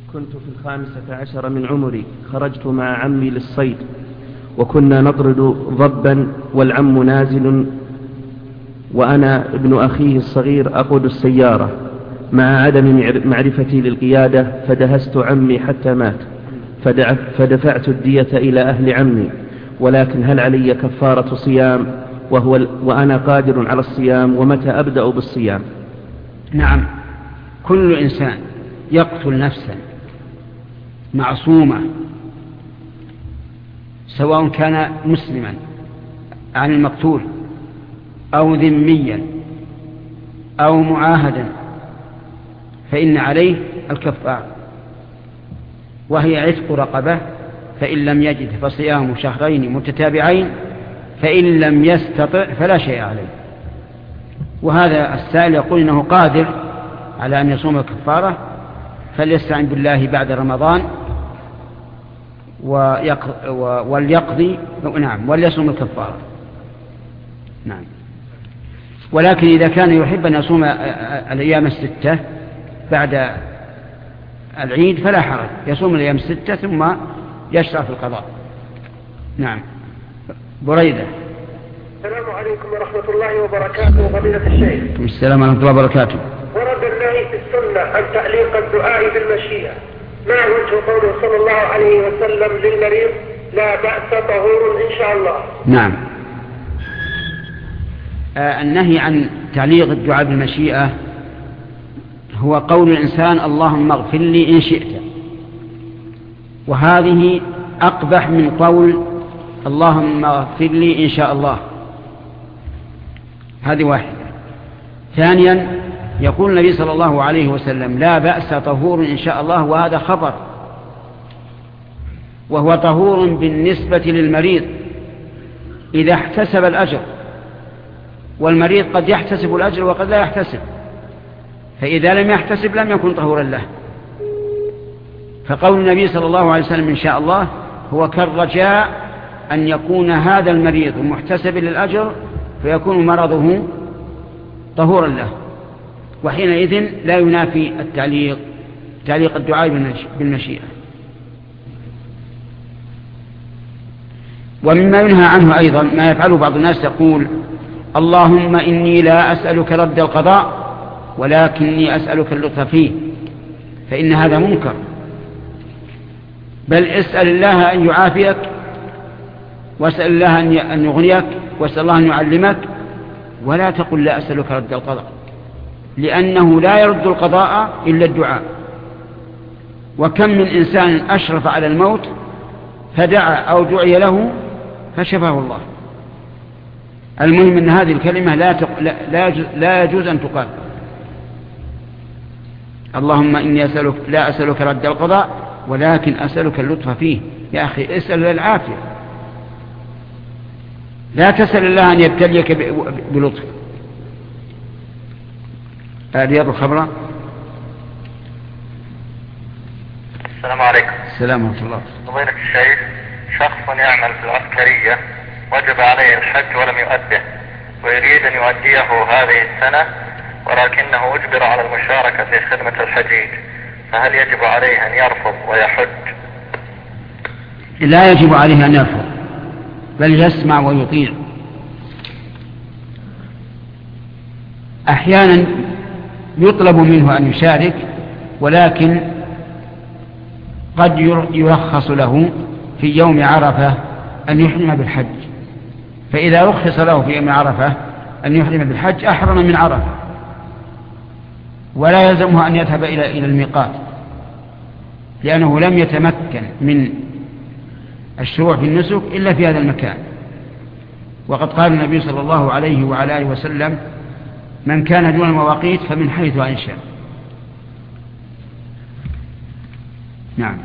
كنت في 15 من عمري، خرجت مع عمي للصيد، وكنا نطرد ضبا والعم نازل، وأنا ابن أخيه الصغير أقود السيارة مع عدم معرفتي للقيادة، فدهست عمي حتى مات، فدفعت الدية إلى أهل عمي. ولكن هل علي كفارة صيام وأنا قادر على الصيام؟ ومتى أبدأ بالصيام؟ نعم، كل إنسان يقتل نفسا معصومة، سواء كان مسلما عن المقتول أو ذميا أو معاهدا، فإن عليه الكفارة، وهي عتق رقبة، فإن لم يجد فصيام شهرين متتابعين، فإن لم يستطع فلا شيء عليه. وهذا السائل يقول إنه قادر على أن يصوم الكفارة، فليستعن بالله بعد رمضان وليقضي، نعم، وليصوم الكفارة. نعم. ولكن إذا كان يحب أن يصوم الأيام الستة بعد العيد فلا حرج، يصوم الأيام الستة ثم يشرع في القضاء. نعم. بريدة. السلام عليكم ورحمة الله وبركاته. فضيلة الشيخ. السلام ورحمة الله وبركاته. ورد النهي في السنة عن تعليق الدعاء بالمشيئة، ما وجه قوله صلى الله عليه وسلم للمريض لا بأس طهور إن شاء الله؟ نعم. النهي عن تعليق الدعاء بالمشيئة هو قول الإنسان اللهم اغفر لي إن شئت، وهذه أقبح من قول اللهم اغفر لي إن شاء الله. هذه واحدة. ثانيا، يقول النبي صلى الله عليه وسلم لا بأس طهور إن شاء الله، وهذا خبر، وهو طهور بالنسبة للمريض إذا احتسب الأجر، والمريض قد يحتسب الأجر وقد لا يحتسب، فإذا لم يحتسب لم يكن طهورا له. فقول النبي صلى الله عليه وسلم إن شاء الله هو كالرجاء أن يكون هذا المريض محتسب للأجر فيكون مرضه طهورا له، وحينئذ لا ينافي تعليق الدعاء بالمشيئة. ومما ينهى عنه أيضا ما يفعله بعض الناس، يقول اللهم إني لا أسألك رد القضاء ولكني أسألك اللطف فيه، فإن هذا منكر، بل اسأل الله أن يعافيك، واسأل الله أن يغنيك، واسأل الله أن يعلمك، ولا تقل لا أسألك رد القضاء، لأنه لا يرد القضاء إلا الدعاء. وكم من إنسان أشرف على الموت فدعا أو دعي له فشفاه الله. المهم أن هذه الكلمة لا يجوز أن تقال. اللهم إني لا أسألك رد القضاء ولكن أسألك اللطف فيه. يا أخي اسأل العافية، لا تسأل الله أن يبتليك بلطف. رياض الخبرة. السلام عليكم. السلام ورحمة الله. فضيلة الشيخ، شخص يعمل في العسكرية وجب عليه الحج ولم يؤده، ويريد أن يؤديه هذه السنة، ولكنه أجبر على المشاركة في خدمة الحجيج، فهل يجب عليه أن يرفض ويحج؟ لا يجب عليه أن يرفض، بل يسمع ويطيع. أحيانا يطلب منه أن يشارك، ولكن قد يرخص له في يوم عرفة أن يحرم بالحج، فإذا رخص له في يوم عرفة أن يحرم بالحج أحرم من عرفة، ولا يلزمه أن يذهب إلى الميقات، لأنه لم يتمكن من الشروع في النسك إلا في هذا المكان. وقد قال النبي صلى الله عليه وعلى آله وسلم من كان دون المواقيت فمن حيث أنشأ. نعم.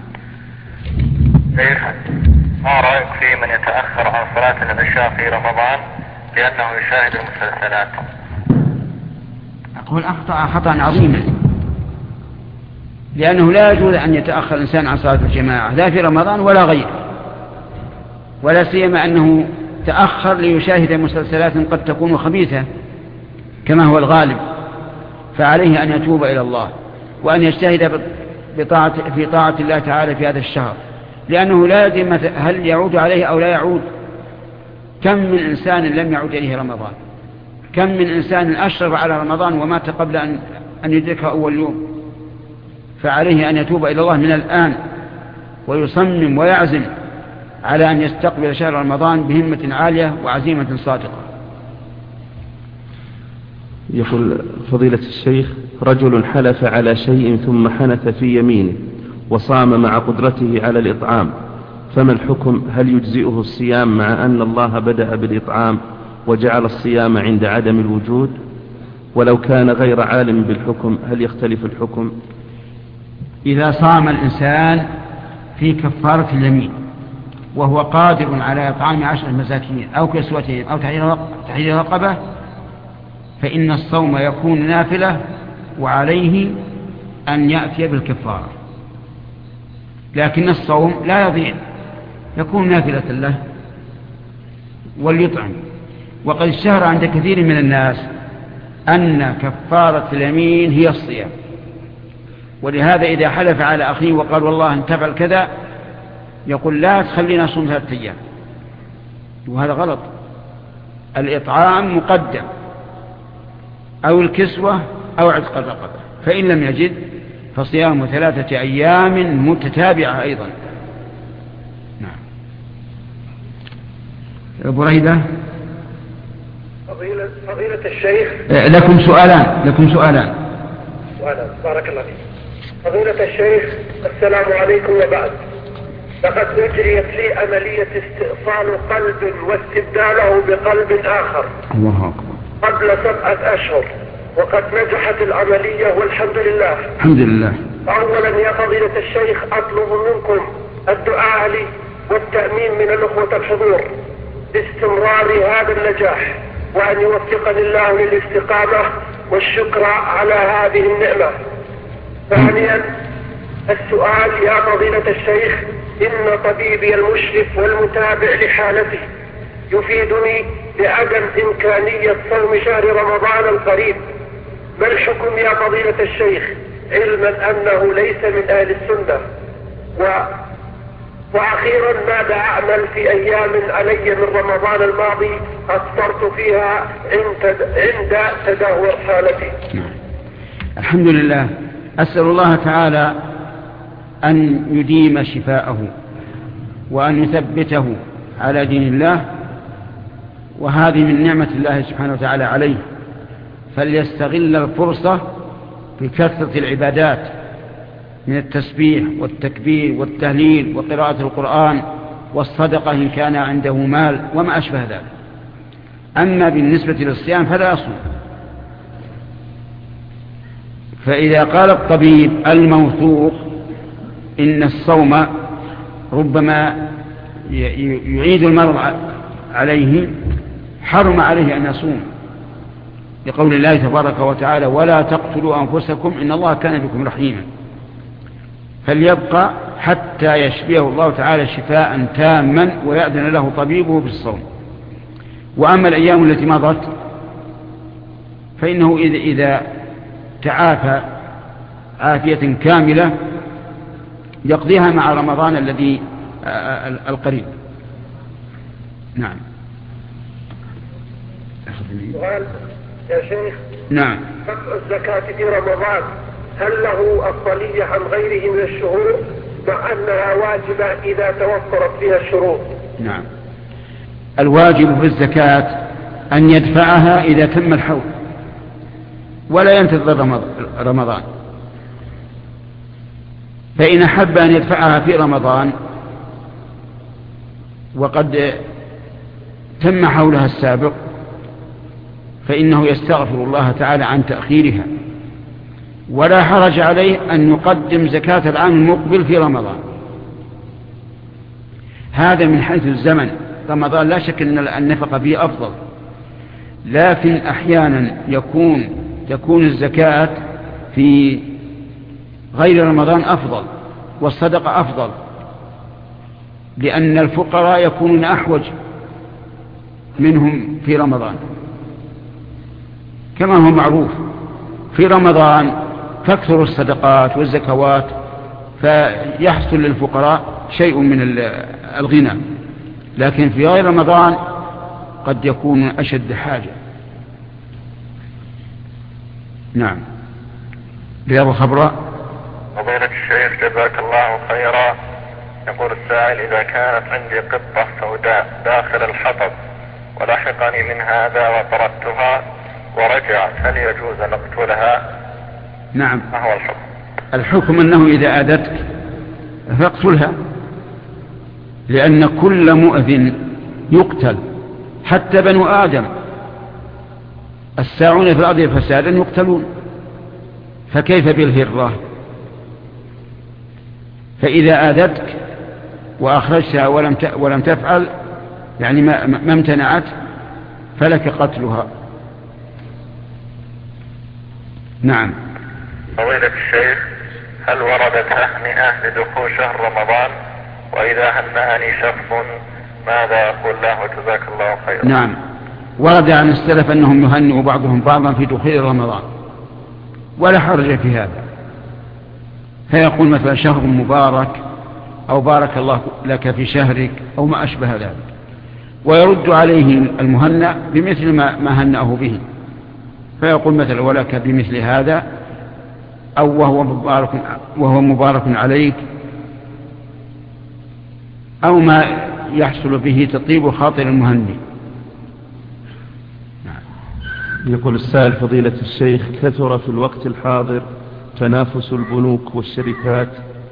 ما رأيك في من يتأخر عن صلاة العشاء في رمضان لأنه يشاهد المسلسلات؟ أقول أخطأ خطأ عظيما، لأنه لا يجوز أن يتأخر الإنسان عن صلاة الجماعة لا في رمضان ولا غيره، ولا سيما أنه تأخر ليشاهد مسلسلات قد تكون خبيثة كما هو الغالب، فعليه أن يتوب إلى الله وأن يجتهد في طاعة الله تعالى في هذا الشهر، لأنه لا يدري هل يعود عليه أو لا يعود. كم من إنسان لم يعود إليه رمضان، كم من إنسان أشرف على رمضان ومات قبل أن يدركه أول يوم. فعليه أن يتوب إلى الله من الآن ويصمم ويعزم على أن يستقبل شهر رمضان بهمة عالية وعزيمة صادقة. يقول فضيلة الشيخ: رجل حلف على شيء ثم حنث في يمينه وصام مع قدرته على الإطعام، فما الحكم؟ هل يجزئه الصيام مع أن الله بدأ بالإطعام وجعل الصيام عند عدم الوجود؟ ولو كان غير عالم بالحكم هل يختلف الحكم؟ إذا صام الإنسان في كفارة اليمين وهو قادر على إطعام 10 مساكين أو كسوتهم أو تحرير رقبة، فإن الصوم يكون نافلة وعليه أن يأتي بالكفارة، لكن الصوم لا يضيع، يكون نافلة له وليطعم. وقد اشتهر عند كثير من الناس أن كفارة اليمين هي الصيام، ولهذا إذا حلف على أخيه وقال والله أن تفعل كذا يقول لا تخلينا نصوم 3 أيام، وهذا غلط. الإطعام مقدم أو الكسوة أو عتق الرقبة، فإن لم يجد فصيام 3 أيام متتابعة أيضا. نعم. بريدة. فضيلة الشيخ، لكم سؤالان. بارك الله فيك. فضيلة الشيخ، السلام عليكم وبعد. لقد أجريت لي عملية استئصال قلب واستبداله بقلب آخر الله أكبر قبل 7 أشهر، وقد نجحت العملية والحمد لله. الحمد لله. أولا يا فضيلة الشيخ، أطلب منكم الدعاء لي والتأمين من الأخوة الحضور باستمرار هذا النجاح، وأن يوفقني الله للاستقامة والشكر على هذه النعمة. ثانيا السؤال يا فضيلة الشيخ، إن طبيبي المشرف والمتابع لحالتي يفيدني بعدم إمكانية صوم شهر رمضان القريب، ما الحكم يا فضيلة الشيخ، علما أنه ليس من أهل السنة؟ وأخيرا ماذا أعمل في أيام علي من رمضان الماضي أفطرت فيها عند تدهور حالتي؟ الحمد لله. أسأل الله تعالى أن يديم شفاءه وأن يثبته على دين الله، وهذه من نعمة الله سبحانه وتعالى عليه، فليستغل الفرصة في كثرة العبادات من التسبيح والتكبير والتهليل وقراءة القرآن والصدقة إن كان عنده مال وما أشبه ذلك. أما بالنسبة للصيام فلا يصوم. فإذا قال الطبيب الموثوق إن الصوم ربما يعيد المرض عليه، حرم عليه أن يصوم، لقول الله تبارك وتعالى ولا تقتلوا أنفسكم إن الله كان بكم رحيما. فليبقى حتى يشفيه الله تعالى شفاء تاما ويأذن له طبيبه بالصوم. وأما الأيام التي مضت فإنه إذا تعافى عافية كاملة يقضيها مع رمضان الذي القريب. نعم. سؤال يا شيخ. نعم. دفع الزكاة في رمضان هل له أفضلية عن غيره من الشهور، مع أنها واجبة إذا توفرت فيها الشروط؟ نعم. الواجب في الزكاة أن يدفعها إذا تم الحول ولا ينتظر رمضان. فإن أحب أن يدفعها في رمضان وقد تم حولها السابق فإنه يستغفر الله تعالى عن تأخيرها، ولا حرج عليه أن يقدم زكاة العام المقبل في رمضان. هذا من حيث الزمن. رمضان لا شك أن النفقة فيه أفضل، لكن أحيانا تكون الزكاة في غير رمضان أفضل والصدقة أفضل، لأن الفقراء يكونون أحوج منهم في رمضان كما هو معروف. في رمضان تكثر الصدقات والزكوات فيحصل للفقراء شيء من الغنى، لكن في غير رمضان قد يكون أشد حاجة. نعم. رياض الخبراء. فضيلة الشيخ جزاك الله خيرا، يقول السائل: إذا كانت عندي قطة سوداء داخل الحطب ولحقني من هذا وطردتها ورجعت، هل يجوز أن أقتلها؟ نعم. ما هو الحكم؟ الحكم أنه إذا آذتك فاقتلها، لأن كل مؤذن يقتل، حتى بنو آدم الساعون في الأرض فسادا يقتلون، فكيف بالهرة؟ فإذا آذتك وأخرجتها ولم تفعل، يعني ما امتنعت، فلك قتلها. نعم. فضيلة الشيخ، هل وردت تهنئة لدخول شهر رمضان؟ وإذا هنأني شخص ماذا أقول له؟ جزاك الله خيرا. نعم، ورد عن السلف أنهم يهنئوا بعضهم بعضا في دخول رمضان، ولا حرج في هذا، فيقول مثلا شهر مبارك، أو بارك الله لك في شهرك، أو ما أشبه ذلك، ويرد عليه المهنأ بمثل ما هنأه به، فيقول مثلا ولك بمثل هذا، أو وهو مبارك عليك، أو ما يحصل به تطيب خاطر المهنئ. يقول السائل: فضيلة الشيخ، كثر في الوقت الحاضر تنافس البنوك والشركات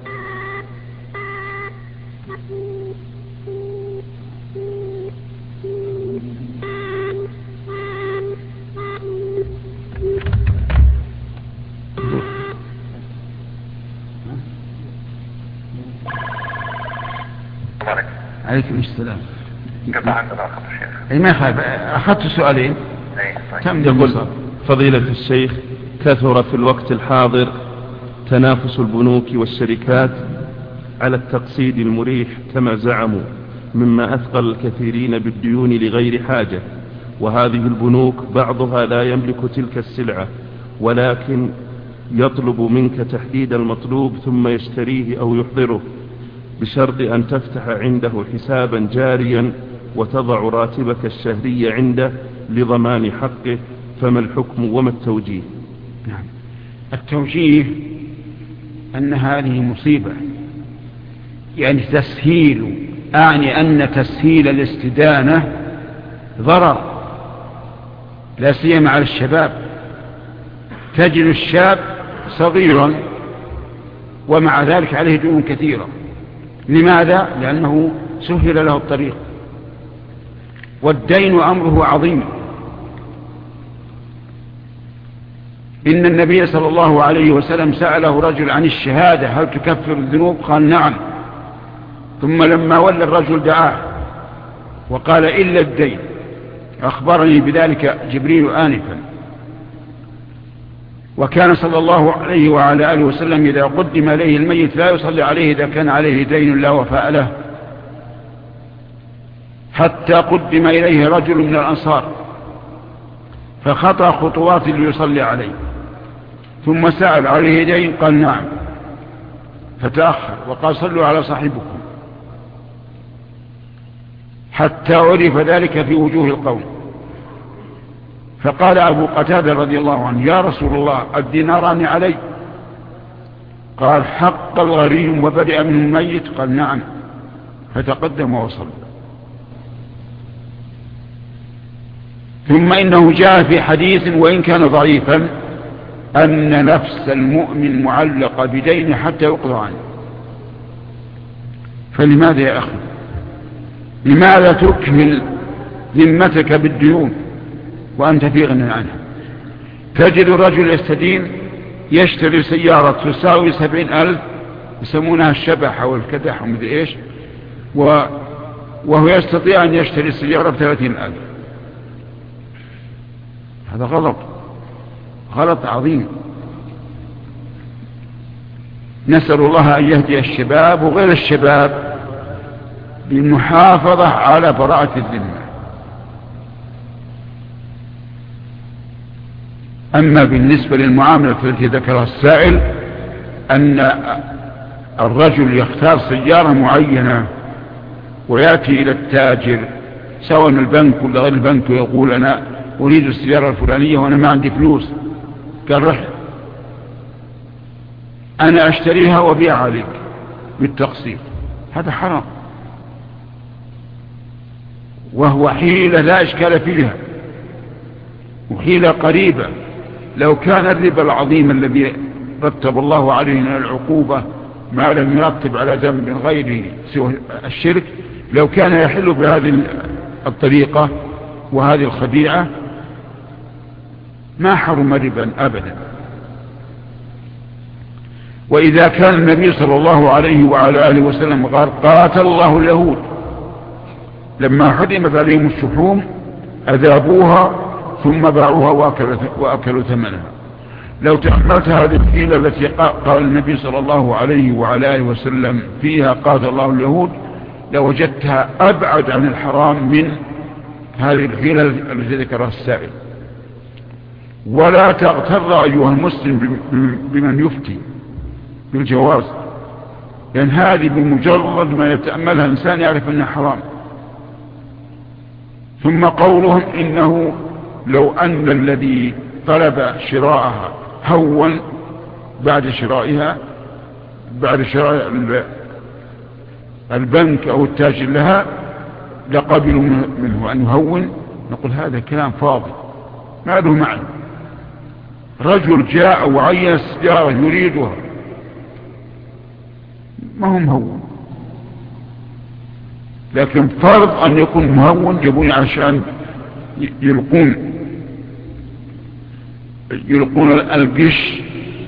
عليكم السلام. قطع عندنا أخذ الشيخ. أي ما يخالف، أخذت سؤالين. يقول: فضيلة الشيخ، كثر في الوقت الحاضر تنافس البنوك والشركات على التقسيط المريح كما زعموا، مما أثقل الكثيرين بالديون لغير حاجة، وهذه البنوك بعضها لا يملك تلك السلعة، ولكن يطلب منك تحديد المطلوب ثم يشتريه أو يحضره، بشرط أن تفتح عنده حسابا جاريا وتضع راتبك الشهري عنده لضمان حقه، فما الحكم وما التوجيه؟ نعم. التوجيه أن هذه مصيبة، يعني تسهيل، أعني أن تسهيل الاستدانة ضرر، لا سيما على الشباب. تجد الشاب صغيرا ومع ذلك عليه ديون كثيرة. لماذا؟ لأنه سهل له الطريق، والدين أمره عظيم. إن النبي صلى الله عليه وسلم سأله رجل عن الشهادة: هل تكفر الذنوب؟ قال: نعم. ثم لما ولى الرجل دعاه وقال: إلا الدين. أخبرني بذلك جبريل آنفا. وكان صلى الله عليه وعلى آله وسلم إذا قدم إليه الميت لا يصلي عليه إذا كان عليه دين لا وفاء له، حتى قدم إليه رجل من الأنصار فخطأ خطوات ليصلي عليه، ثم سأل: عليه دين؟ قال: نعم. فتأخر وقال: صلوا على صاحبكم، حتى عرف ذلك في وجوه القوم. فقال أبو قتادة رضي الله عنه: يا رسول الله، الديناران علي؟ قال: حق الغريم وبدأ منه الميت؟ قال: نعم. فتقدم وصل. ثم إنه جاء في حديث وإن كان ضعيفا أن نفس المؤمن معلقة بدين حتى يقضى عنه. فلماذا يا أخي؟ لماذا تكمل ذمتك بالديون وأنت في غنى عنها؟ تجد الرجل يستدين يشتري سيارة تساوي 70,000 يسمونها الشبح أو الكدح ومثل إيش، وهو يستطيع أن يشتري سيارة ب30,000. هذا غلط عظيم. نسأل الله أن يهدي الشباب وغير الشباب بالمحافظة على براءة الذمة. أما بالنسبة للمعاملة التي ذكرها السائل أن الرجل يختار سيارة معينة ويأتي إلى التاجر سواء البنك ولا غير البنك ويقول أنا أريد السيارة الفلانية وأنا ما عندي فلوس، قال رح أنا أشتريها وبيع عليك بالتقسيط، هذا حرام، وهو حيلة لا إشكال فيها وحيلة قريبة. لو كان الربا العظيم الذي رتب الله علينا العقوبة ما لم يرتب على ذنب غيره سوى الشرك، لو كان يحل بهذه الطريقة وهذه الخديعة ما حرم ربا أبدا. وإذا كان النبي صلى الله عليه وعلى آله وسلم قال قاتل الله اليهود لما حرمت عليهم الشحوم أذابوها ثم باعوها وأكلوا ثمنها. لو تأملت هذه الحيلة التي قال النبي صلى الله عليه وعلى آله وسلم فيها قاتل الله اليهود لوجدتها أبعد عن الحرام من هذه الحيلة التي ذكرها السائل. ولا تغتر أيها المسلم بمن يفتي بالجواز، لأن هذه بمجرد ما يتأملها إنسان يعرف أنها حرام. ثم قولهم إنه لو أن الذي طلب شراءها هون بعد شراء البنك أو التاجر لها لقبلوا منه أن يهون، نقول هذا كلام فاضي ما له معنى. رجل جاء وعين السيارة يريدها ما هو مهون، لكن فرض أن يكون مهون جابوني عشان يلقون القش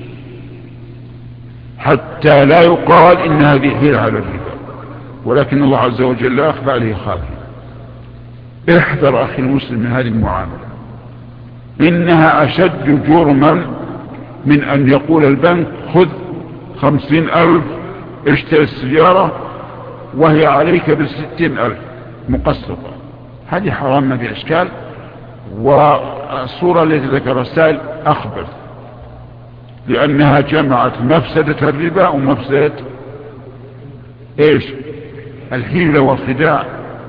حتى لا يقال إن هذه حيلة على الربا، ولكن الله عز وجل لا أخفى عليه خافيا. احذر أخي المسلم من هذه المعاملة، إنها أشد جرما من أن يقول البنك خذ 50,000 اشتري السيارة وهي عليك ب60,000 مقسطة. هذه حرام ما في إشكال، والصورة التي ذكر السائل أخبث، لأنها جمعت مفسدة الربا ومفسدة إيش؟ الحيلة والخداع.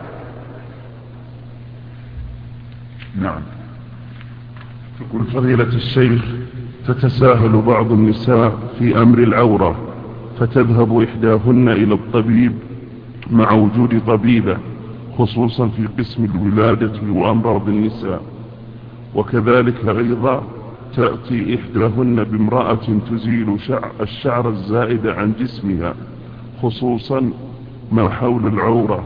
نعم. يقول فضيلة الشيخ تتساهل بعض النساء في أمر العورة، فتذهب إحداهن إلى الطبيب مع وجود طبيبة خصوصا في قسم الولادة وأمراض النساء، وكذلك أيضا تأتي إحداهن بامرأة تزيل الشعر الزائد عن جسمها خصوصا ما حول العورة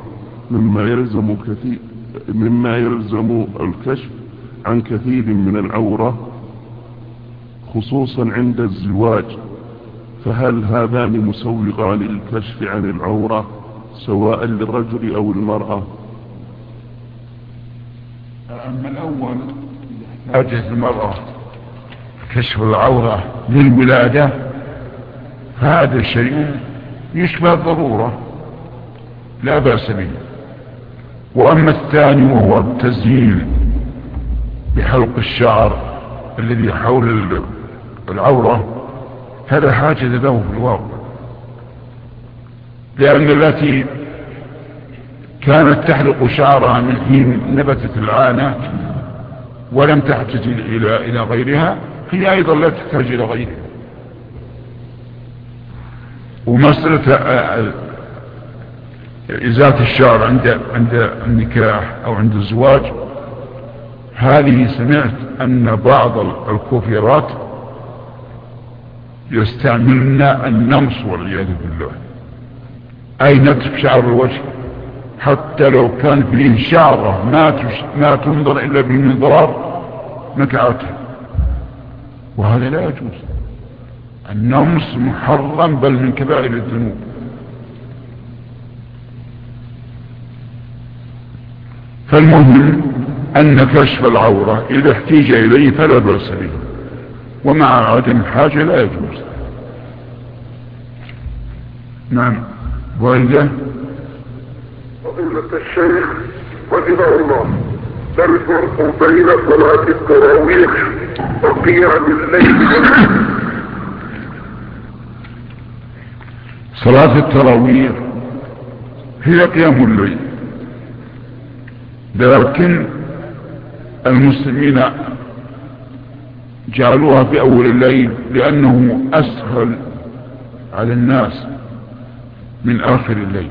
مما يلزم الكشف عن كثير من العورة خصوصا عند الزواج، فهل هذان مسوغان للكشف عن العورة سواء للرجل أو المرأة؟ أما الأول حاجة المرأة كشف العورة للولادة فهذا الشيء يشبه الضرورة لا بأس به. وأما الثاني وهو التزيين بحلق الشعر الذي حول العورة هذا حاجة له في الواقع، لأن التي كانت تحلق شعرها من حين نبتت العانة ولم تحتاج إلى غيرها هي أيضا لا تحتاج إلى غيرها. ومسألة إزالة الشعر عند النكاح أو عند الزواج هذه سمعت أن بعض الكوفيرات يستعملن النمص والعياذ بالله، أي نتف شعر الوجه حتى لو كان فيه شعره ما تنظر إلا بالمنظار نكعته، وهذا لا يجوز. النمص محرم بل من كبائر الذنوب. فالمهم أن كشف العورة إذا احتيج إليه فلا بأس به، ومع عدم الحاجة لا يجوز. نعم. وإذا فضيلة الشيخ رحمه الله ما الفرق بين صلاة التراويح وقيام الليل؟ صلاة التراويح هي قيام الليل، لكن المسلمين جعلوها في أول الليل لأنه أسهل على الناس من آخر الليل.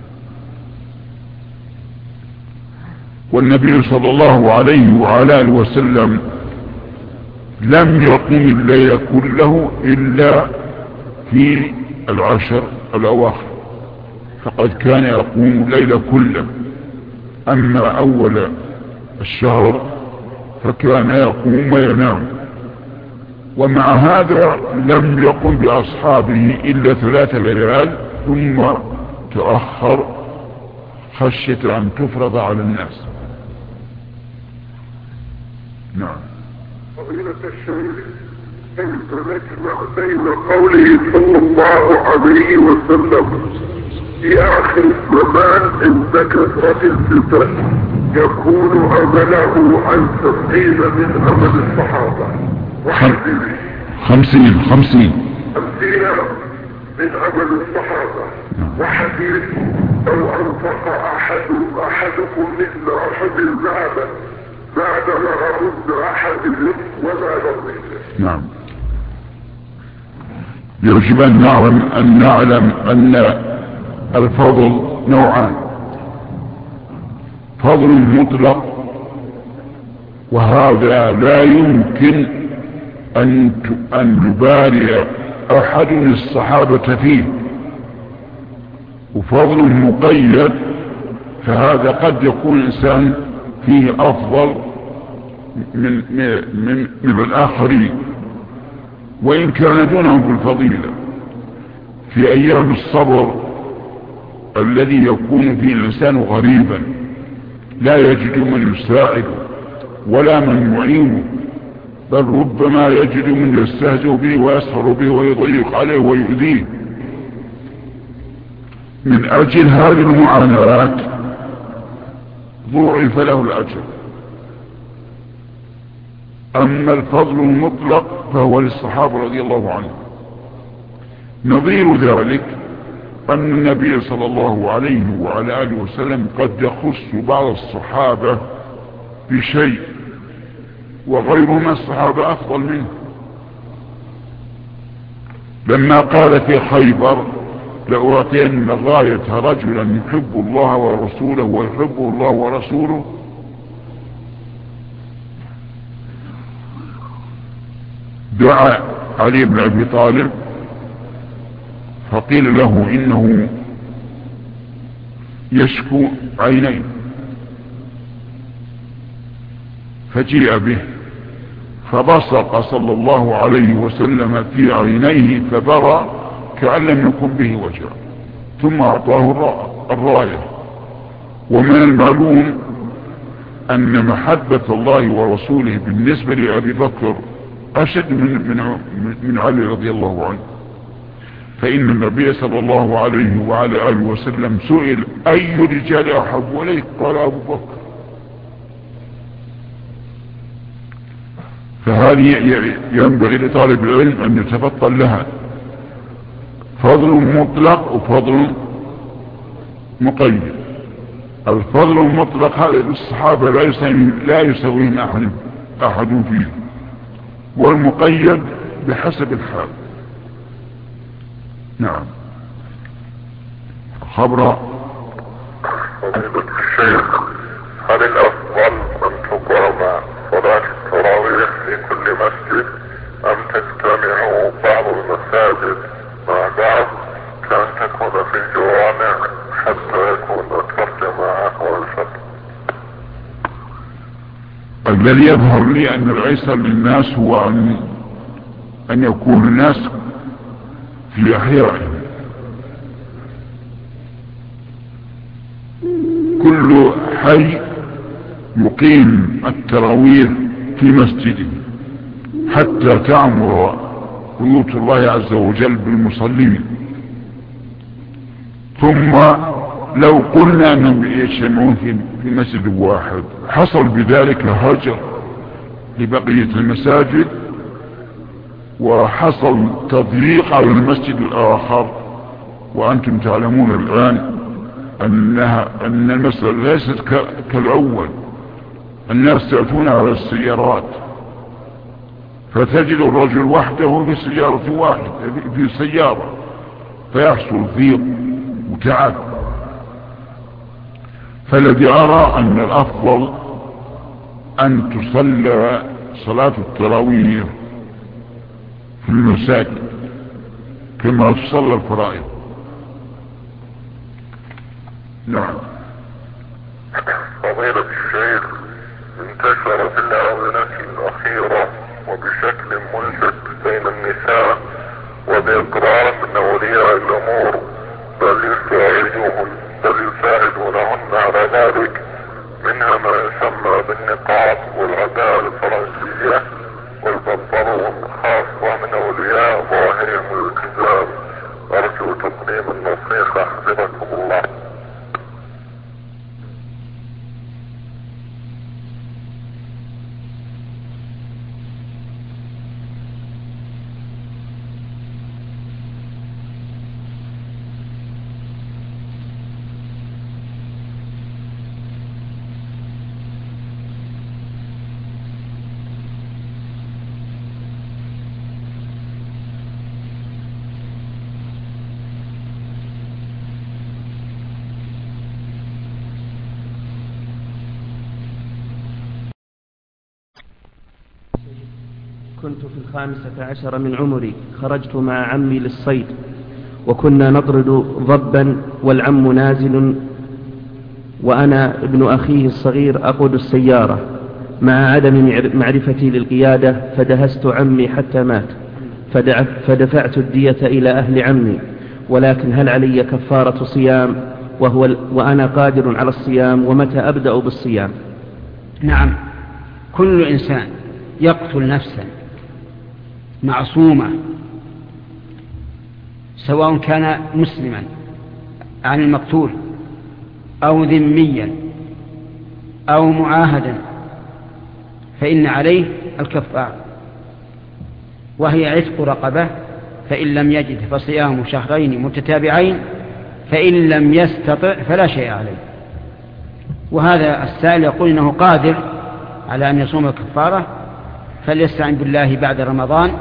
والنبي صلى الله عليه وعلى آله وسلم لم يقم الليل كله إلا في العشر الأواخر، فقد كان يقوم الليل كله. أما أول الشهر فكان يقوم وينام، ومع هذا لم يقم بأصحابه إلا 3 ليال ثم تأخر خشية أن تفرض على الناس. نعم. فضيلة الشيخ، كيف نجمع بين قوله صلى الله عليه وسلم في آخر الزمان عند كثرة الفتن يكون عمله عن 70 من عمل الصحابة، 50 من عمل الصحابة، وحديث لو أنفق أحدكم مثل أحد ذهبا بعد ما رد أحد ولا رد. نعم. يجب أن نعلم أن الفضل نوعان: فضل مطلق، وهذا لا يمكن أن يبارع أحد من الصحابة فيه، وفضل مقيد، فهذا قد يكون الإنسان فيه أفضل من الآخرين وإن كان دونهم في الفضيلة. في أيام الصبر الذي يكون فيه الإنسان غريبا لا يجد من يساعده ولا من يعينه، بل ربما يجد من يستهزئ به ويسخر به ويضيق عليه ويؤذيه. من أجل هذه المعاناة ضوعف له الأجر. أما الفضل المطلق فهو للصحابة رضي الله عنهم. نظير ذلك أن النبي صلى الله عليه وعلى آله وسلم قد يخص بعض الصحابة بشيء وغيرهم الصحابة أفضل منه. لما قال في خيبر: لأعطين غاية رجلا يحب الله ورسوله ويحبه الله ورسوله، دعا علي بن أبي طالب فقيل له إنه يشكو عينيه، فجيء به فبصق صلى الله عليه وسلم في عينيه فبرى كأن لم يكن به وجع، ثم أعطاه الراية. ومن المعلوم أن محبة الله ورسوله بالنسبة لأبي بكر أشد من علي رضي الله عنه، فإن النبي صلى الله عليه وعلى آله وسلم سئل: أي رجال أحب إليك؟ قال: أبو بكر. فهذه ينبغي لطالب العلم أن يتفطن لها: فضل مطلق وفضل مقيد. الفضل المطلق هذا الصحابة لا يسويهم أحد فيه، والمقيد بحسب الحال. نعم. خبر فضيلة الشيخ، هل الأفضل أن تقام صلاة التراويح في كل مسجد أم تجتمع بعض المساجد مع بعض كأن تكون في الجوامع حتى يكون أكثر جماعة والفتح؟ الذي يظهر لي أن الأيسر للناس هو أن يكون الناس في أحيائهم، كل حي يقيم التراويح في مسجده حتى تعمر بيوت الله عز وجل بالمصلين. ثم لو قلنا أنهم يجتمعون في مسجد واحد حصل بذلك هجر لبقية المساجد، وحصل تضييق على المسجد الآخر وأنتم تعلمون الآن أن المسألة ليست كالأول. الناس يأتون على السيارات، فتجد الرجل وحده في سيارة واحدة في سيارة، فيحصل ضيق وتعب. فالذي أرى أن الأفضل أن تصلى صلاة التراويح في المساجد كما تصلى الفرائض. نعم. فضيلة الشيخ، انتشر في الآونة الأخيرة وبشكل ملفت بين النساء وبإقرار من أولياء الأمور بل يساعدونهن على ذلك، منها ما يسمى بالنقاب والعباءة الفرنسية والبنطلون، خاصة من أولياء ظاهرهم الكتاب. أرجو تقديم النصيحة حفظكم الله. كنت في 15 من عمري، خرجت مع عمي للصيد، وكنا نطرد ضبا والعم نازل، وأنا ابن أخيه الصغير أقود السيارة، مع عدم معرفتي للقيادة، فدهست عمي حتى مات، فدفعت الدية إلى أهل عمي. ولكن هل علي كفارة صيام وأنا قادر على الصيام؟ ومتى أبدأ بالصيام؟ نعم، كل إنسان يقتل نفسا معصومة، سواء كان مسلما عن المقتول أو ذميا أو معاهدا، فإن عليه الكفارة، وهي عتق رقبة، فإن لم يجد فصيام شهرين متتابعين، فإن لم يستطع فلا شيء عليه. وهذا السائل يقول إنه قادر على أن يصوم الكفارة، فليستعن بالله بعد رمضان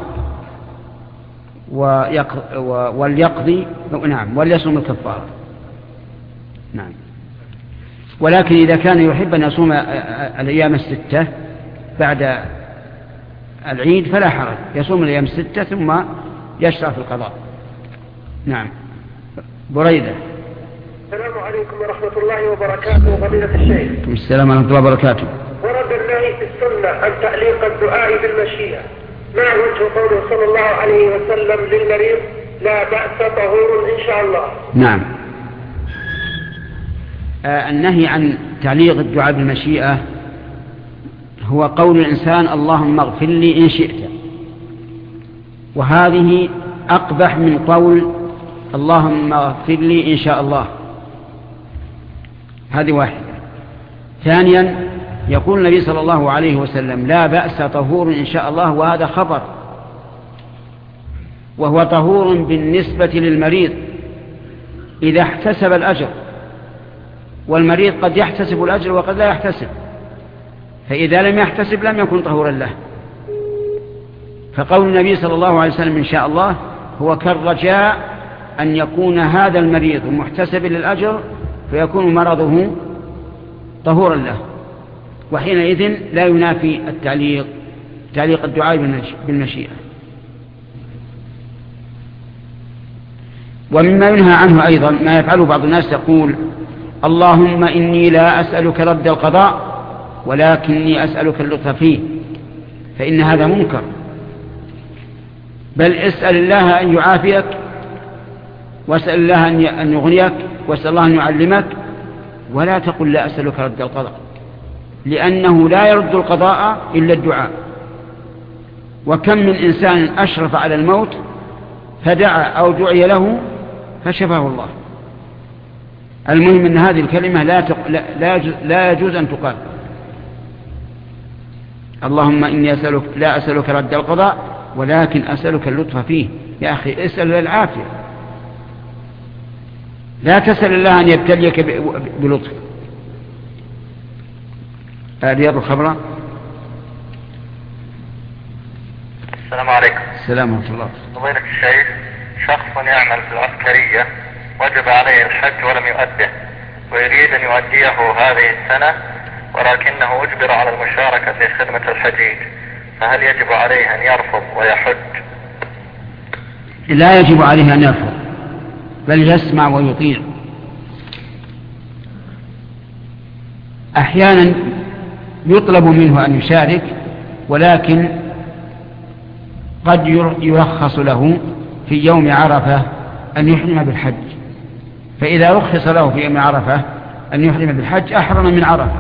وليقضي، نعم، وليصوم الكفارة. نعم. ولكن إذا كان يحب أن يصوم الأيام الستة بعد العيد فلا حرج، يصوم الأيام الستة ثم يشرع في القضاء. نعم. بريدة. السلام عليكم ورحمة الله وبركاته. فضيلة الشيخ. السلام ورحمة الله وبركاته. ورد النهي في السنة عن تعليق الدعاء بالمشيئة، ما وجه قوله صلى الله عليه وسلم للمريض لا بأس طهور إن شاء الله؟ نعم. النهي عن تعليق الدعاء بالمشيئة هو قول الإنسان اللهم اغفر لي إن شئت، وهذه أقبح من قول اللهم اغفر لي إن شاء الله. هذه واحدة. ثانيا، يقول النبي صلى الله عليه وسلم لا بأس طهور إن شاء الله، وهذا خبر، وهو طهور بالنسبة للمريض إذا احتسب الأجر، والمريض قد يحتسب الأجر وقد لا يحتسب، فإذا لم يحتسب لم يكن طهورا له. فقول النبي صلى الله عليه وسلم إن شاء الله هو كالرجاء أن يكون هذا المريض محتسب للأجر فيكون مرضه طهورا له، وحينئذ لا ينافي تعليق الدعاء بالمشيئة. ومما ينهى عنه أيضا ما يفعله بعض الناس، يقول اللهم إني لا أسألك رد القضاء ولكني أسألك اللطف فيه، فإن هذا منكر، بل اسأل الله أن يعافيك، واسأل الله أن يغنيك، واسأل الله أن يعلمك، ولا تقل لا أسألك رد القضاء، لأنه لا يرد القضاء إلا الدعاء. وكم من إنسان أشرف على الموت فدعا أو دعي له فشفاه الله. المهم أن هذه الكلمة لا يجوز أن تقال. اللهم إني لا أسألك رد القضاء ولكن أسألك اللطف فيه. يا أخي اسأل العافية. لا تسأل الله أن يبتليك بلطف. رياض الخبر. السلام عليكم. السلام ورحمة الله. فضيلة الشيخ، شخص يعمل في العسكرية وجب عليه الحج ولم يؤده، ويريد أن يؤديه هذه السنة، ولكنه أجبر على المشاركة في خدمة الحجيج، فهل يجب عليه أن يرفض ويحج؟ لا يجب عليه أن يرفض، بل يسمع ويطيع. أحيانا يطلب منه أن يشارك، ولكن قد يرخص له في يوم عرفة أن يحرم بالحج، فإذا رخص له في يوم عرفة أن يحرم بالحج أحرم من عرفة،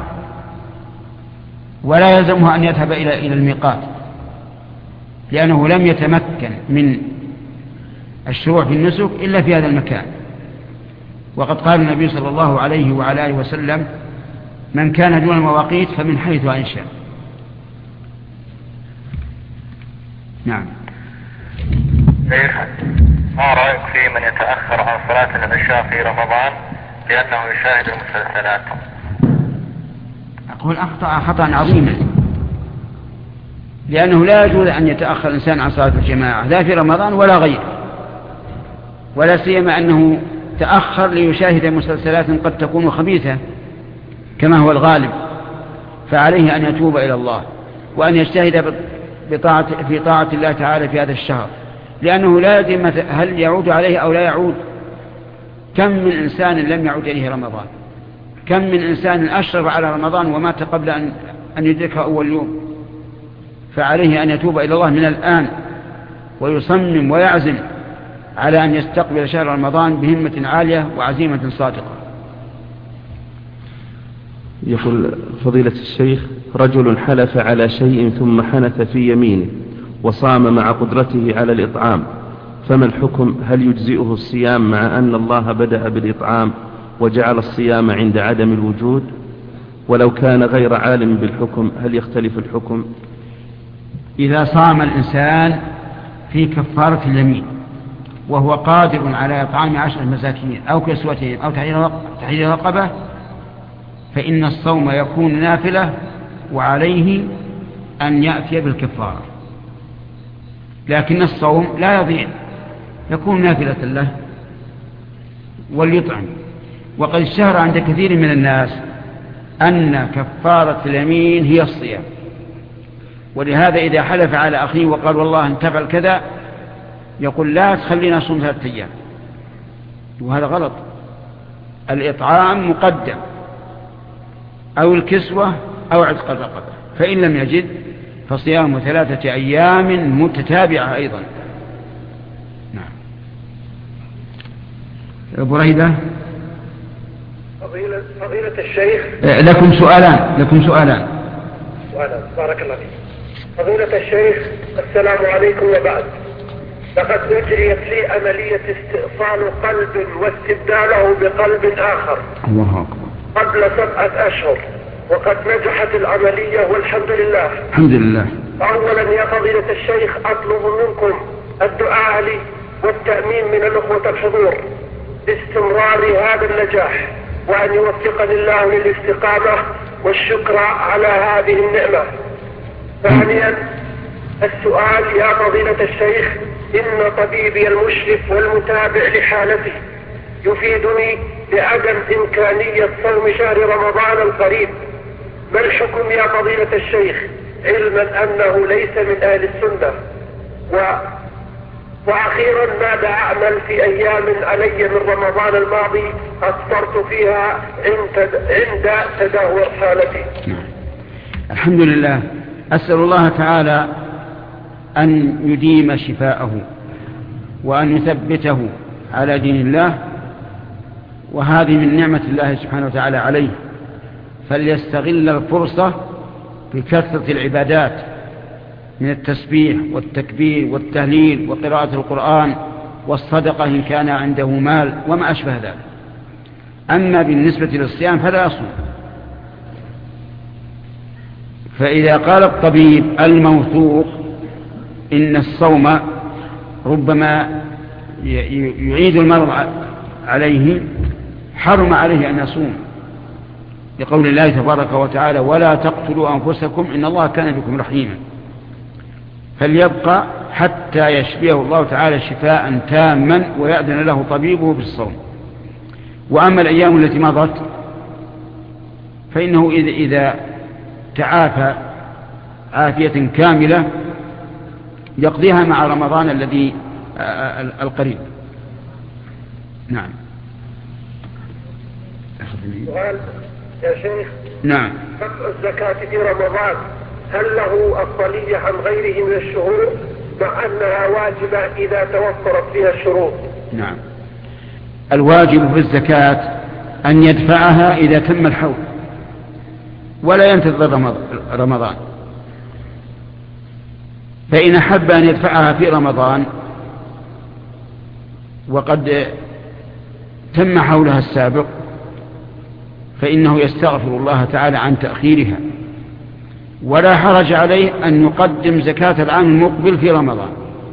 ولا يلزمه أن يذهب إلى الميقات، لأنه لم يتمكن من الشروع في النسك إلا في هذا المكان. وقد قال النبي صلى الله عليه وعلى آله وسلم: من كان دون المواقيت فمن حيث أنشأ. نعم. ما رأيك في من يتأخر عن صلاة العشاء في رمضان لأنه يشاهد المسلسلات؟ أقول أخطأ خطأ عظيما، لأنه لا يجوز أن يتأخر الإنسان عن صلاة الجماعة لا في رمضان ولا غيره، ولا سيما أنه تأخر ليشاهد مسلسلات قد تكون خبيثة كما هو الغالب، فعليه أن يتوب إلى الله وأن يجتهد في طاعة الله تعالى في هذا الشهر، لأنه لا يدري هل يعود عليه أو لا يعود. كم من إنسان لم يعود إليه رمضان، كم من إنسان أشرف على رمضان ومات قبل أن يدركه أول يوم. فعليه أن يتوب إلى الله من الآن، ويصمم ويعزم على أن يستقبل شهر رمضان بهمة عالية وعزيمة صادقة. يقول فضيلة الشيخ: رجل حلف على شيء ثم حنث في يمينه وصام مع قدرته على الإطعام، فما الحكم؟ هل يجزئه الصيام مع أن الله بدأ بالإطعام وجعل الصيام عند عدم الوجود؟ ولو كان غير عالم بالحكم هل يختلف الحكم؟ إذا صام الإنسان في كفارة اليمين وهو قادر على إطعام 10 مساكين أو كسوتهم أو تحرير رقبة، فإن الصوم يكون نافلة وعليه أن يأتي بالكفارة، لكن الصوم لا يضيع، يكون نافلة له وليطعم. وقد اشتهر عند كثير من الناس أن كفارة اليمين هي الصيام، ولهذا إذا حلف على أخيه وقال والله أن تفعل كذا يقول لا تخلينا نصوم 3 أيام، وهذا غلط. الإطعام مقدم أو الكسوة أو عتق الرقبة، فإن لم يجد فصيام 3 أيام متتابعة أيضا. نعم. بريدة. فضيلة الشيخ، لكم سؤالان. بارك الله فيك. فضيلة الشيخ، السلام عليكم وبعد. لقد أجريت لي عملية استئصال قلب واستبداله بقلب آخر الله أكبر قبل 7 أشهر، وقد نجحت العملية والحمد لله. الحمد لله. أولا يا فضيلة الشيخ، أطلب منكم الدعاء لي والتأمين من الأخوة الحضور باستمرار هذا النجاح، وأن يوفقني الله للاستقامة والشكر على هذه النعمة. ثانيا السؤال يا فضيلة الشيخ، إن طبيبي المشرف والمتابع لحالتي يفيدني بعدم إمكانية صوم شهر رمضان القريب، ما الحكم يا فضيلة الشيخ، علما أنه ليس من أهل السنة؟ وأخيرا ماذا أعمل في أيام علي من رمضان الماضي أفطرت فيها عند تدهور حالتي؟ الحمد لله. أسأل الله تعالى أن يديم شفاءه وأن يثبته على دين الله، وهذه من نعمة الله سبحانه وتعالى عليه، فليستغل الفرصة بكثرة العبادات من التسبيح والتكبير والتهليل وقراءة القرآن والصدقة إن كان عنده مال وما أشبه ذلك. أما بالنسبة للصيام فلا يصوم. فإذا قال الطبيب الموثوق إن الصوم ربما يعيد المرض عليه حرم عليه أن يصوم، لقول الله تبارك وتعالى: ولا تقتلوا أنفسكم إن الله كان بكم رحيما. فليبقى حتى يشفيه الله تعالى شفاء تاما ويأذن له طبيبه بالصوم. وأما الأيام التي مضت فإنه إذا تعافى عافية كاملة يقضيها مع رمضان الذي القريب. نعم. سؤال يا شيخ. نعم. دفع الزكاة في رمضان هل له أفضلية عن غيره من الشهور مع أنها واجبة إذا توفرت فيها الشروط؟ نعم. الواجب في الزكاة أن يدفعها إذا تم الحول ولا ينتظر رمضان. فإن أحب أن يدفعها في رمضان وقد تم حولها السابق فإنه يستغفر الله تعالى عن تأخيرها، ولا حرج عليه أن يقدم زكاة العام المقبل في رمضان.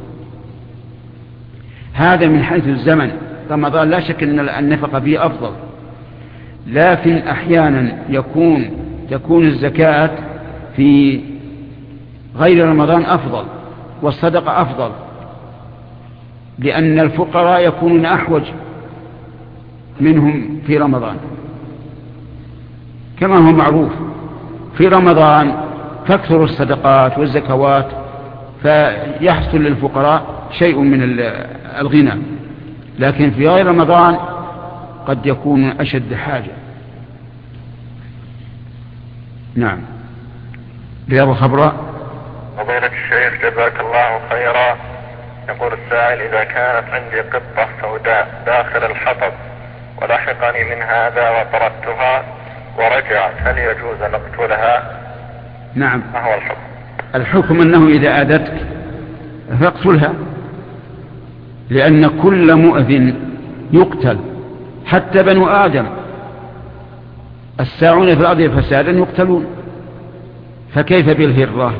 هذا من حيث الزمن. رمضان لا شك أن النفقة فيه أفضل، لكن أحيانا تكون الزكاة في غير رمضان أفضل والصدقة أفضل، لأن الفقراء يكونون أحوج منهم في رمضان كما هو معروف. في رمضان تكثر الصدقات والزكوات فيحصل للفقراء شيء من الغنى، لكن في غير رمضان قد يكون أشد حاجة. نعم. رياض الخبراء. فضيلة الشيخ جزاك الله خيرا، يقول السائل: إذا كانت عندي قطة سوداء داخل الحطب ولحقني من هذا وطردتها ورجعت، هل يجوز أن أقتلها؟ نعم. ما هو الحكم؟ الحكم أنه إذا آذتك فاقتلها، لأن كل مؤذن يقتل، حتى بنو آدم الساعون في الأرض فسادا يقتلون، فكيف بالهرة؟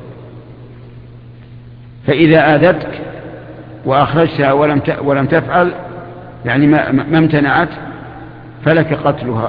فإذا آذتك وأخرجتها ولم تفعل، يعني ما امتنعت، فلك قتلها.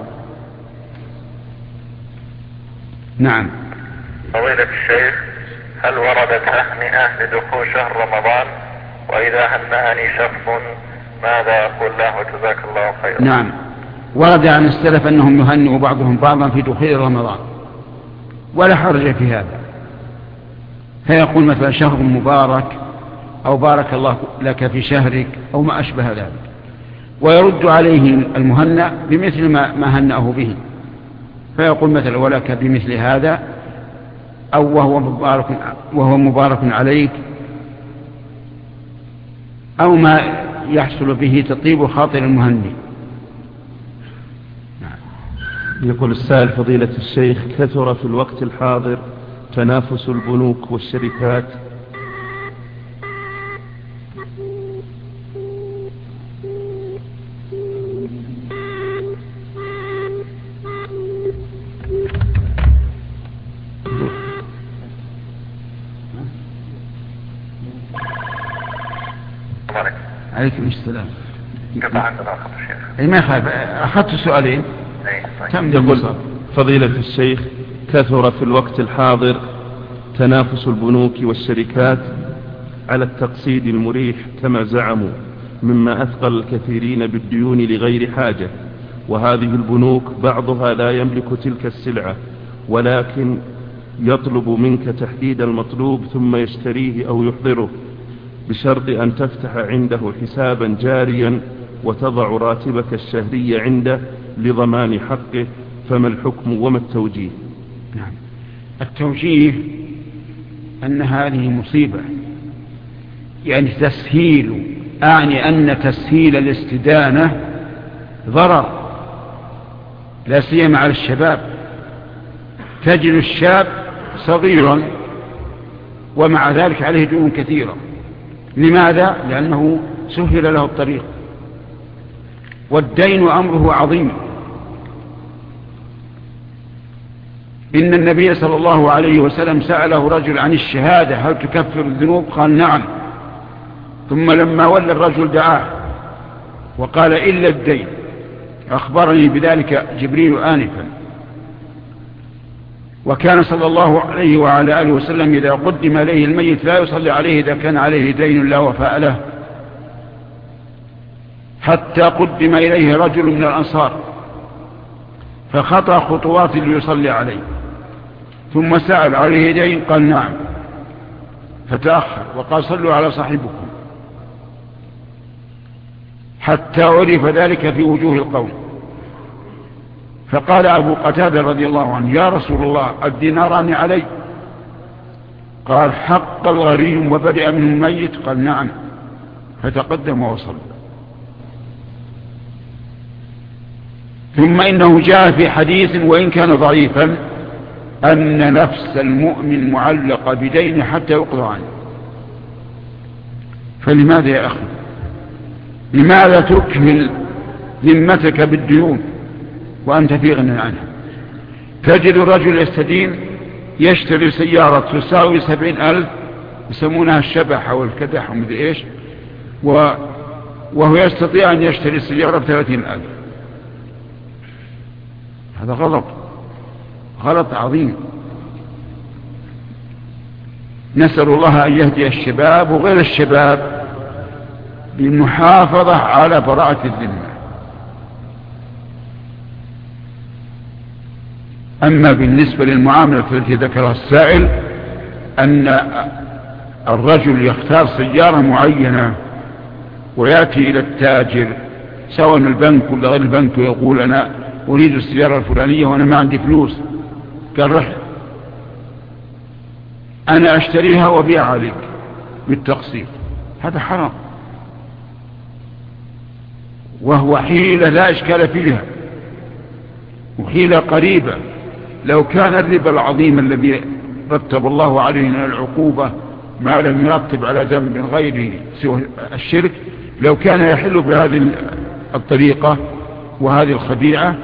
نعم. فضيلة الشيخ، هل وردت تهنئة لدخول شهر رمضان؟ وإذا هنأني شخص ماذا أقول له جزاك الله خيرا؟ نعم، ورد عن السلف أنهم يهنئوا بعضهم بعضا في دخول رمضان، ولا حرج في هذا. فيقول مثلا: شهر مبارك، أو بارك الله لك في شهرك، أو ما أشبه ذلك، ويرد عليه المهنأ بمثل ما هنأه به، فيقول مثلا: ولك بمثل هذا، أو وهو مبارك عليك، أو ما يحصل به تطيب خاطر المهنئ. يقول السائل: فضيلة الشيخ، كثر في الوقت الحاضر تنافس البنوك والشركات عليكم السلام. قطع عندنا آخر شيخ. أي ما يخالف، أخذت سؤالين. يقول: فضيلة الشيخ، كثر في الوقت الحاضر تنافس البنوك والشركات على التقسيط المريح كما زعموا، مما أثقل الكثيرين بالديون لغير حاجة، وهذه البنوك بعضها لا يملك تلك السلعة، ولكن يطلب منك تحديد المطلوب ثم يشتريه أو يحضره، بشرط أن تفتح عنده حسابا جاريا وتضع راتبك الشهري عنده لضمان حقه، فما الحكم وما التوجيه؟ نعم. التوجيه أن هذه مصيبة، يعني تسهيل، أعني أن تسهيل الاستدانة ضرر، لا سيما على الشباب. تجد الشاب صغيرا ومع ذلك عليه ديون كثيرة. لماذا؟ لأنه سهل له الطريق، والدين أمره عظيم. إن النبي صلى الله عليه وسلم سأله رجل عن الشهادة: هل تكفر الذنوب؟ قال: نعم. ثم لما ولى الرجل دعاه وقال: إلا الدين. أخبرني بذلك جبريل آنفا. وكان صلى الله عليه وعلى آله وسلم إذا قدم إليه الميت لا يصلي عليه إذا كان عليه دين لا وفاء له، حتى قدم إليه رجل من الأنصار فخطى خطوات ليصلي عليه، ثم سأل عليه دين؟ قال نعم، فتأخر وقال صلوا على صاحبكم، حتى عرف ذلك في وجوه القوم. فقال أبو قتادة رضي الله عنه: يا رسول الله الديناران علي؟ قال: حق الغريم وبدأ منه الميت؟ قال نعم، فتقدم وصل. ثم إنه جاء في حديث وإن كان ضعيفا أن نفس المؤمن معلقة بدين حتى يقضى عنه. فلماذا يا أخي؟ لماذا تكمل ذمتك بالديون وأنت في غنى عنها؟ تجد الرجل يستدين يشتري سيارة تساوي 70,000 يسمونها الشبح والكدح ومدري إيش، وهو يستطيع أن يشتري سيارة ب30,000. هذا غلط، غلط عظيم. نسأل الله أن يهدي الشباب وغير الشباب بالمحافظة على براءة الذمة. أما بالنسبة للمعاملة التي ذكرها السائل أن الرجل يختار سيارة معينة ويأتي إلى التاجر سواء البنك ولا غير البنك ويقول أنا أريد السيارة الفلانية وأنا ما عندي فلوس، قال رح أنا أشتريها وبيع عليك بالتقسيط. هذا حرام، وهو حيلة لا إشكال فيها وحيلة قريبة. لو كان الربا العظيم الذي رتب الله علينا العقوبة ما لم يرتب على ذنب غيره سوى الشرك، لو كان يحل بهذه الطريقة وهذه الخديعة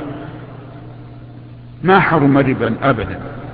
ما حرم ربا أبدا.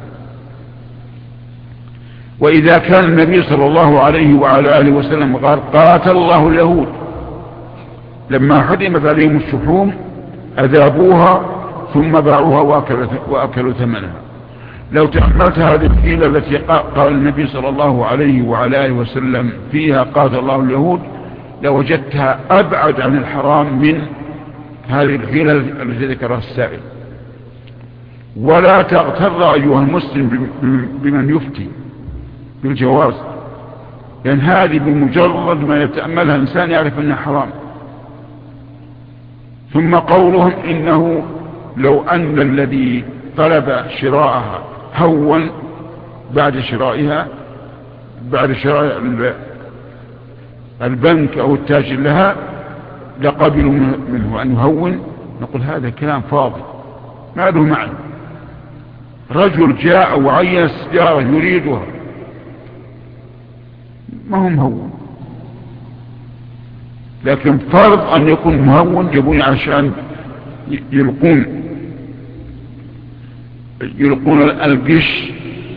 وإذا كان النبي صلى الله عليه وعلى آله وسلم قال: قاتل الله اليهود لما حرمت عليهم الشحوم أذابوها ثم باعوها وأكلوا ثمنها. لو تأملت هذه الحيلة التي قال النبي صلى الله عليه وعلى آله وسلم فيها قاتل الله اليهود لوجدتها أبعد عن الحرام من هذه الحيلة التي ذكرها السائل. ولا تغتر أيها المسلم بمن يفتي بالجواز، لأن هذه بمجرد ما يتأملها إنسان يعرف أنها حرام. ثم قولهم إنه لو أن الذي طلب شراءها هون بعد شراء البنك أو التاجر لها لقبلوا منه أن يهون، نقول هذا كلام فاضي ما له معنى. رجل جاء وعين السيارة يريدها ما هو مهون، لكن فرض أن يكون مهون جابوني عشان يلقون القش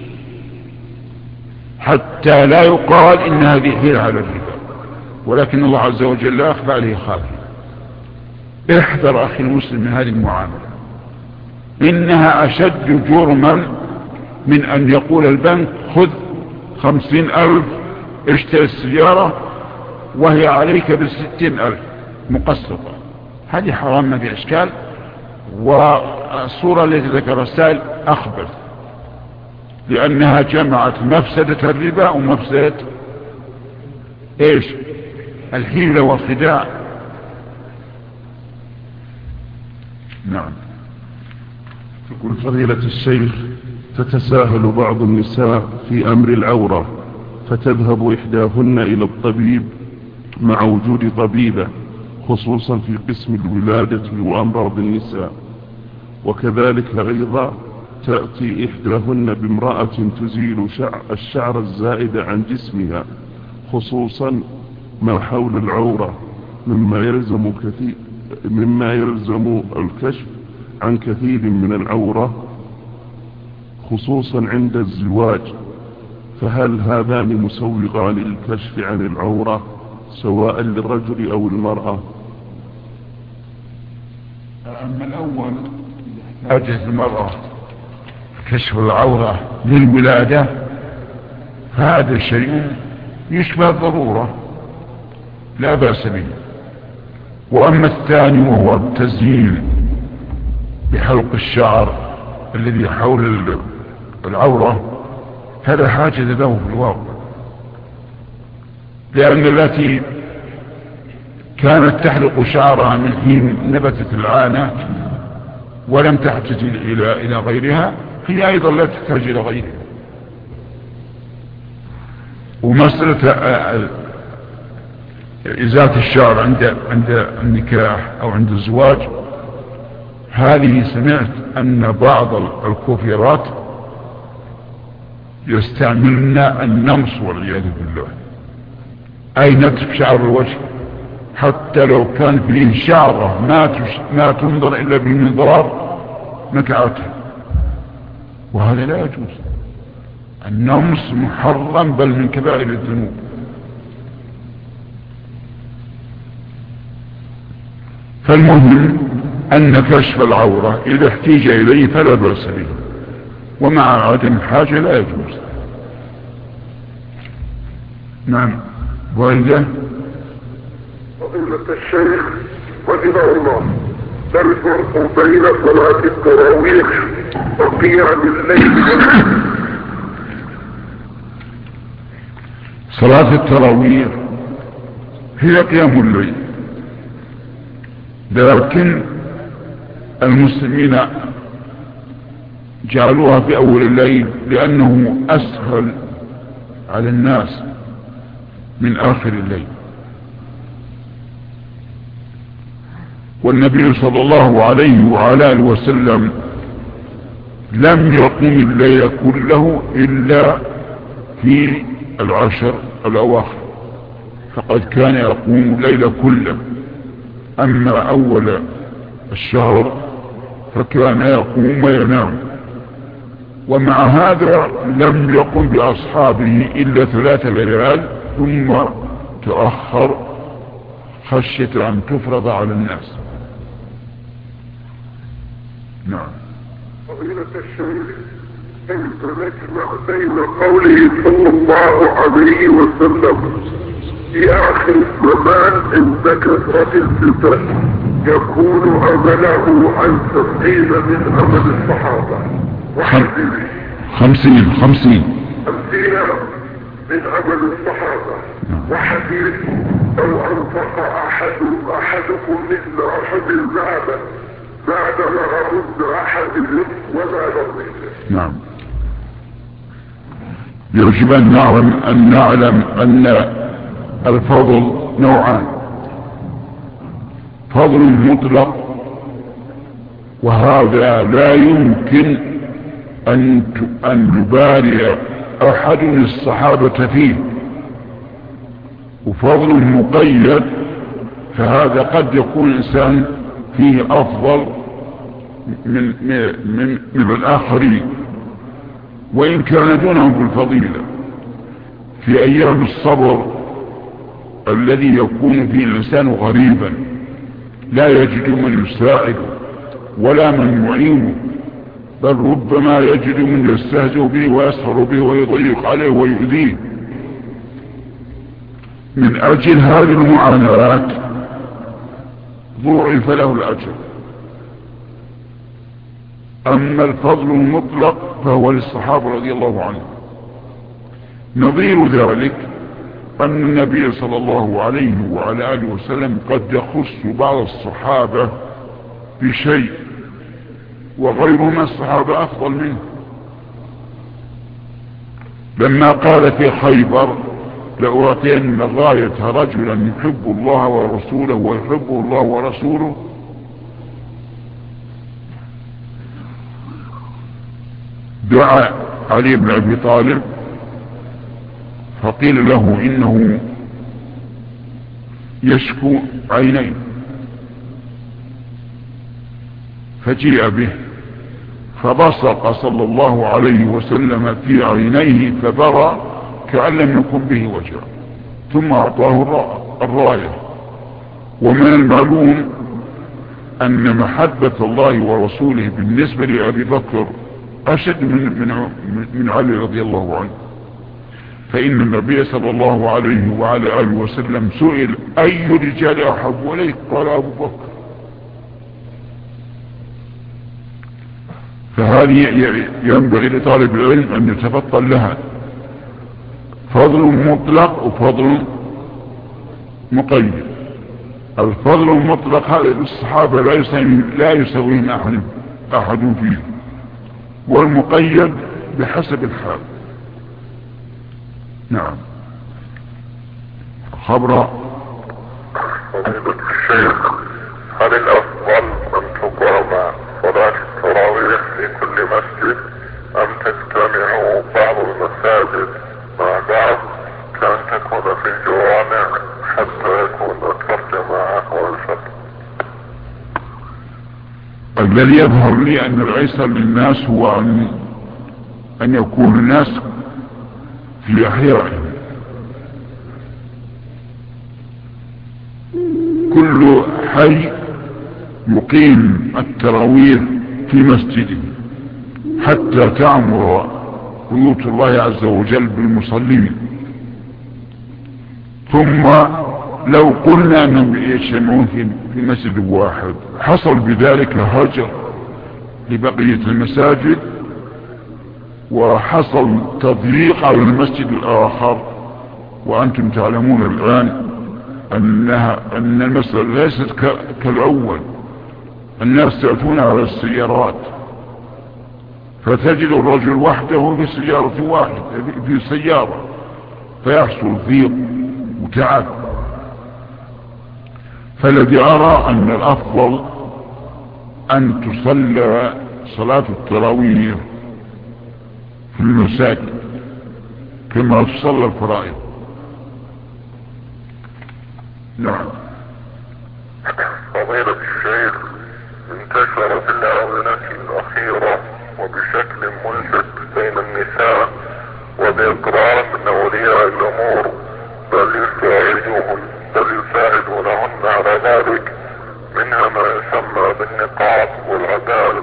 حتى لا يقال إن هذه حيلة على الربا، ولكن الله عز وجل لا يخفى عليه خافية. احذر أخي المسلم من هذه المعاملة، إنها أشد جرما من أن يقول البنك خذ 50,000 اشتري السيارة وهي عليك ب60,000 مقسطة. هذه حرام ما في إشكال. والصورة التي ذكر السائل أخبث، لأنها جمعت مفسدة الربا ومفسدة إيش؟ الحيلة والخداع. نعم. يقول فضيلة الشيخ: تتساهل بعض النساء في أمر العورة فتذهب إحداهن إلى الطبيب مع وجود طبيبة خصوصا في قسم الولادة وأمراض النساء، وكذلك أيضا تأتي إحداهن بامرأة تزيل الشعر الزائد عن جسمها خصوصا ما حول العورة مما يلزم الكشف عن كثير من العورة خصوصا عند الزواج، فهل هذان مسوغان للكشف عن العورة سواء للرجل أو المرأة؟ أما الأول حاجة المرأة كشف العورة للولادة فهذا الشيء يشبه الضرورة لا بأس به. وأما الثاني وهو التزيين بحلق الشعر الذي حول العورة هذا حاجة له في الواقع، لأن التي كانت تحلق شعرها من حين نبتت العانة ولم تحتاج إلى غيرها هي أيضا لا تحتاج إلى غيرها. ومسألة إزالة الشعر عند النكاح أو عند الزواج هذه سمعت أن بعض الكوفيرات يستعملن النمص والعياذ بالله، أي نتف شعر الوجه حتى لو كان فيه شعره ما تنظر إلا بالمنظار نكعته، وهذا لا يجوز. النمص محرم بل من كبائر الذنوب. فالمهم أن كشف العورة إذا احتيج إليه فلا بأس به، ومع عدم الحاجة لا يجوز. نعم. وإذا فضيلة الشيخ وجزاه الله، ما الفرق بين صلاة التراويح وقيام الليل؟ صلاة التراويح هي قيام الليل، لكن المسلمين جعلوها في أول الليل لأنه أسهل على الناس من آخر الليل. والنبي صلى الله عليه وعلى آله وسلم لم يقم الليل كله إلا في العشر الأواخر، فقد كان يقوم الليل كله. أما أول الشهر فكان يقوم وينام، ومع هذا لم يقم بأصحابه إلا 3 ليال ثم تأخر خشية أن تفرض على الناس. نعم. فضيلة الشيخ، كيف نجمع بين قوله صلى الله عليه وسلم في آخر الزمان عند كثرة الفتن يكون أمله عن 70 من أمل الصحابة 50 من أمل الصحابة، وحديث لو أنفق أحدكم مثل أحد ذهبا بعد لغرض أحد وما نظيره. نعم. يجب أن نعلم أن الفضل نوعان: فضل مطلق، وهذا لا يمكن أن يبالي أحد من الصحابة فيه، وفضل مقيد فهذا قد يكون الإنسان فيه أفضل من الآخرين وإن كان دونهم في الفضيلة. في أيام الصبر الذي يكون فيه الإنسان غريبا لا يجد من يساعده ولا من يعينه، بل ربما يجد من يستهزئ به ويسخر به ويضيق عليه ويؤذيه. من أجل هذه المعاناة ضعف له الأجر. أما الفضل المطلق فهو للصحابة رضي الله عنهم. نظير ذلك أن النبي صلى الله عليه وعلى آله وسلم قد يخص بعض الصحابة بشيء وغيرهم الصحابة أفضل منه، لما قال في خيبر: لأعطين غاية رجلا يحب الله ورسوله ويحبه الله ورسوله. دعا علي بن أبي طالب فقيل له إنه يشكو عينيه، فجيء به فبصق صلى الله عليه وسلم في عينيه فبرى كأن لم يكن به وجع، ثم أعطاه الراية. ومن المعلوم أن محبة الله ورسوله بالنسبة لأبي بكر أشد من علي رضي الله عنه. فإن النبي صلى الله عليه وعلى آله وسلم سئل أي رجال أحب إليك؟ قال أبو بكر. فهذه ينبغي لطالب العلم أن يتفطن لها، فضل مطلق وفضل مقيد. الفضل المطلق هذا الصحابة لا يسويهم أحد فيه، والمقيد بحسب الحال. نعم. خبر الشيخ، هل الأفضل أن تقام صلاة التراويح في كل مسجد أم تجتمع بعض المساجد مع بعض كأن تكون في الجوامع حتى يكون أكثر جماعة والفتح؟ الذي يظهر لي أن الأيسر للناس هو أن يكون الناس في أحيائهم، كل حي يقيم التراويح في مسجده حتى تعمر بيوت الله عز وجل بالمصلين. ثم لو قلنا أنهم يجتمعون في مسجد واحد حصل بذلك هجر لبقية المساجد، وحصل تضييق على المسجد الآخر. وأنتم تعلمون الآن أن المسألة ليست كالأول، الناس يأتون على السيارات، فتجد الرجل وحده في سيارة واحدة في سيارة، فيحصل ضيق وتعب. فالذي أرى أن الأفضل أن تصلى صلاة التراويح في المساجد كما تصلى الفرائض. نعم. فضيلة الشيخ، انتشر في الآونة الأخيرة وبشكل ملفت بين النساء وبإقرار من أولياء الأمور بل يساعدونهن على ذلك، منها ما يسمى بالنقاب والعدالة